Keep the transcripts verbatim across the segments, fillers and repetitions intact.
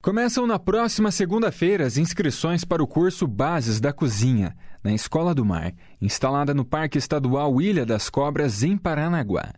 Começam na próxima segunda-feira as inscrições para o curso Bases da Cozinha, na Escola do Mar, instalada no Parque Estadual Ilha das Cobras, em Paranaguá.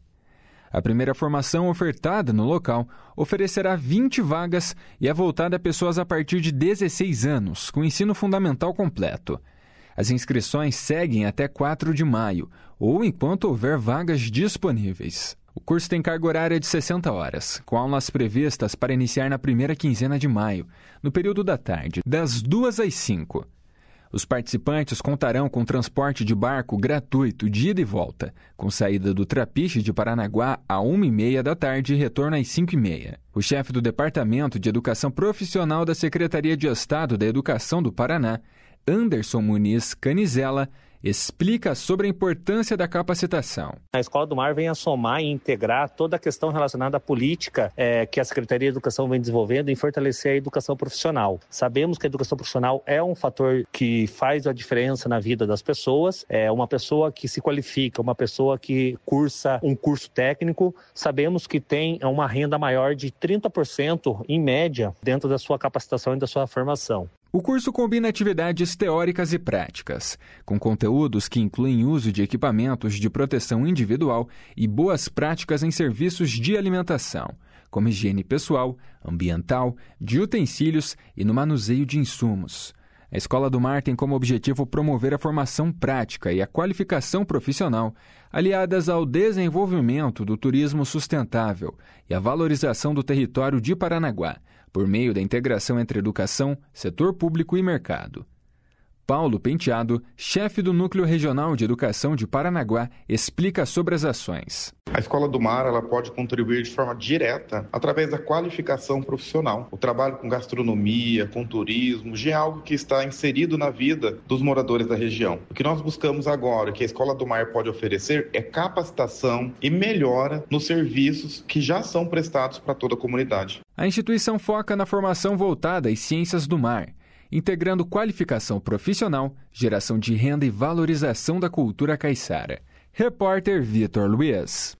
A primeira formação ofertada no local oferecerá vinte vagas e é voltada a pessoas a partir de dezesseis anos, com ensino fundamental completo. As inscrições seguem até quatro de maio, ou enquanto houver vagas disponíveis. O curso tem carga horária de sessenta horas, com aulas previstas para iniciar na primeira quinzena de maio, no período da tarde, das duas às cinco. Os participantes contarão com transporte de barco gratuito de ida e volta, com saída do Trapiche de Paranaguá a uma e meia da tarde e retorno às cinco e meia. O chefe do Departamento de Educação Profissional da Secretaria de Estado da Educação do Paraná, Anderson Muniz Canizella, explica sobre a importância da capacitação. A Escola do Mar vem a somar e integrar toda a questão relacionada à política é, que a Secretaria de Educação vem desenvolvendo em fortalecer a educação profissional. Sabemos que a educação profissional é um fator que faz a diferença na vida das pessoas. É uma pessoa que se qualifica, uma pessoa que cursa um curso técnico, sabemos que tem uma renda maior de trinta por cento em média dentro da sua capacitação e da sua formação. O curso combina atividades teóricas e práticas, com conteúdos que incluem uso de equipamentos de proteção individual e boas práticas em serviços de alimentação, como higiene pessoal, ambiental, de utensílios e no manuseio de insumos. A Escola do Mar tem como objetivo promover a formação prática e a qualificação profissional, aliadas ao desenvolvimento do turismo sustentável e à valorização do território de Paranaguá, por meio da integração entre educação, setor público e mercado. Paulo Penteado, chefe do Núcleo Regional de Educação de Paranaguá, explica sobre as ações. A Escola do Mar ela pode contribuir de forma direta através da qualificação profissional. O trabalho com gastronomia, com turismo, já é algo que está inserido na vida dos moradores da região. O que nós buscamos agora, que a Escola do Mar pode oferecer, é capacitação e melhora nos serviços que já são prestados para toda a comunidade. A instituição foca na formação voltada às ciências do mar, integrando qualificação profissional, geração de renda e valorização da cultura caiçara. Repórter Vitor Luiz.